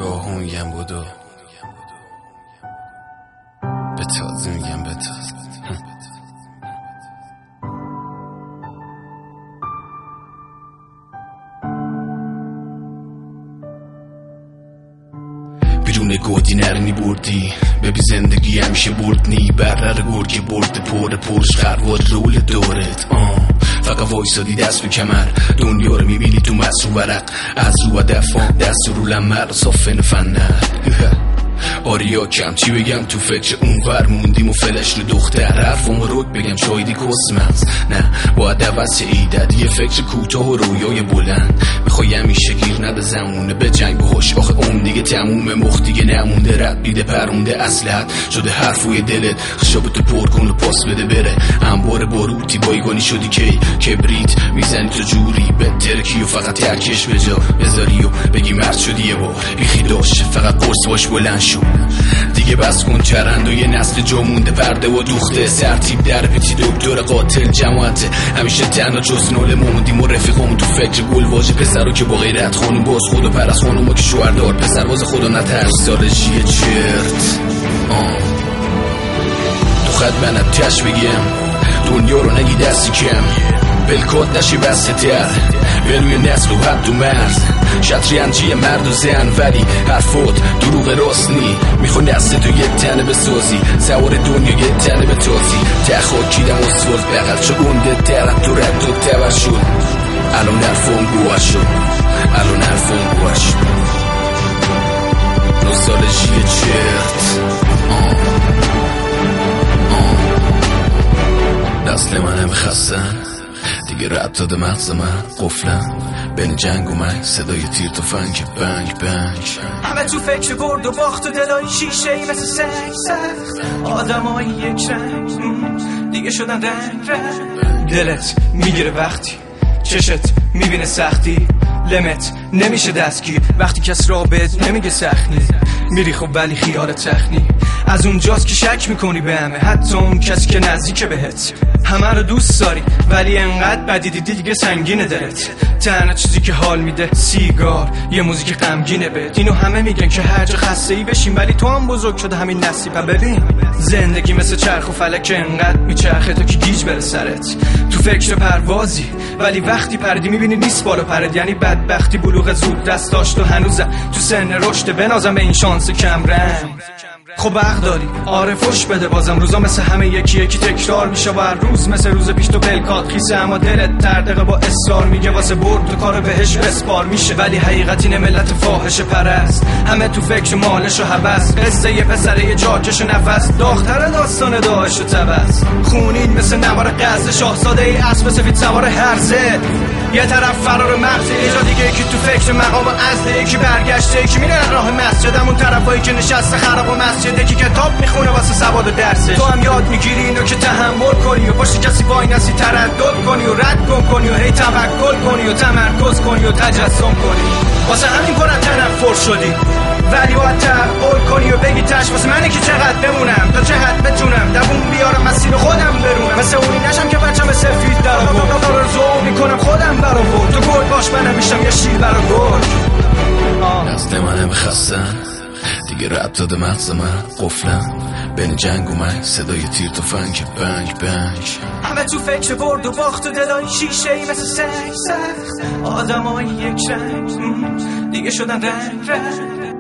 نگاه میگم بودو به تازه میگم به تازه. بیرون گودی نرنی بردی ببی زندگی همیشه بردنی برر گرگی برده پرش خروار رول دورت فقط وایسادی دست به کمر دنیا رو میبینی تو مصر و ورق از رو و دفع دست رو لمر صافن فنر آریا کم چی بگم تو فکر اون ور موندیم و فلش رو دختر حرفم رود بگم شایدی کسمز نه باید عوض ایدد یه فکر کوتاه و رویای بلند میخوای همیشه گیر نده زمونه به جنگ بهش آخه اون دیگه تموم مخ دیگه نمونده رد بیده پرونده اصلت شده حرفوی دلت خشابتو پر کن و پاس بده بره انبار باروتی بایگانی شدی کی کبریت میزنی تو جوری به ترکی و فقط ترکش به جا بذاری و بگی مرد شدی یه بار بیخی داشت فقط قرص باش بلند شو دیگه بس کن چرند و یه نسل جا مونده پرده و دوخته سرتیب در پیچی دکتر قاتل جماعته همیشه تنها جز ناله موندیم و رفیقامون تو فکر گل واژه پسرو که با غیرت خانوم باز خدا پرست خانوما که شوهردار پسر باز خدا نترس سالشیه چرت تو خط بنت تش بگیم دنیا رو نگی دستی کم بلکات نشی بسته تر بروی نسل و حد و مرز شطرنجی مرد و زن ولی حرفات دروغ راست نی میخوای نسل تو یه تنه بسازی سوار دنیا یه تنه بتازی تخاکیدم اسفالت بغل چو گنده ترد تو رد و تبر شد الان حرفام گوه شد الان حرفام گوه شد نوستالژی چرت نسل من هم خستن دیگه رد داده مغز من قفلم بین جنگ و من صدای تیر تفنگ بنگ بنگ همه تو فکر برد و باخت و دلای شیشه ای مثل سنگ سخت آدم های یک رنگ دیگه شدن رنگ رنگ دلت میگیره وقتی چشت میبینه سختی لمت نمیشه دستگیر وقتی کس را بهت نمیگه سخنی میری خب ولی خیالت تخنی از اونجاست که شک میکنی به همه حتی اون کسی که نزدیکه بهت همه رو دوست داری ولی انقدر بدی دیدی دیگه سنگینه دلت تنها چیزی که حال میده سیگار یه موزیک غمگینه بهت اینو همه میگن که هر جا خسته ای بشین ولی تو هم بزرگ شده همین نصیبه ببین زندگی مثل چرخ و فلک انقدر میچرخه تا که گیج بره سرت تو فکر پروازی ولی وقتی پردی میبینی نیست بالا پرد یعنی بدبختی بلوغ زود دست داشت و هنوزم تو سن رشد بنازم به این شانس کم رنگ خب حق داری آره فش بده بازم روزا مثل همه یکی تکرار میشه و هر روز مثل روز پیش تو پلکات خیسه اما دلت تردقه با اصرار میگه واسه برد تو کارو بهش بسپار میشه ولی حقیقت اینه ملت فاحش پرست همه تو فکر مالش و هوس قصه یه پسر یه جاکش و نفس داغ‌تر داستان داعش و تبس خونین مثل نوار غزه شاهزاده ای اسب سفید سوار هرزه یه طرف فرار مغز یه جا دیگه یکی تو فکر مقام عزله یکی برگشته یکی میره راه مسجد اون طرفایی که نشسته خراب و مسجد یکی کتاب میخونه واسه سواد و درسش تو هم یاد میگیری اینو که تحمل کنی و پشت کسی وای نسی تردد کنی و رد کنی و هی توکل کنی و تمرکز کنی و تجسم کنی واسه همین پرت تنفر شدی ولی باید تعقل کنی و بگی تش واسه منی که چقدر بمونم تا چه حد بتونم دووم بیارم مسیر خودم برونم مثل اونی نشم که بچم سفید در آورد آرزو میکنم خودم برآورد تو گرگ باش منم میشم یه شیر برا گرگ نسل منم خستن دیگه رد داده مغز من قفلم بین جنگ و من صدای تیر تفنگ بنگ بنگ همه تو فکر برد و باخت و دلای شیشه ای مثل سنگ سخت آدم های یک رنگ دیگه شدن رنگ رنگ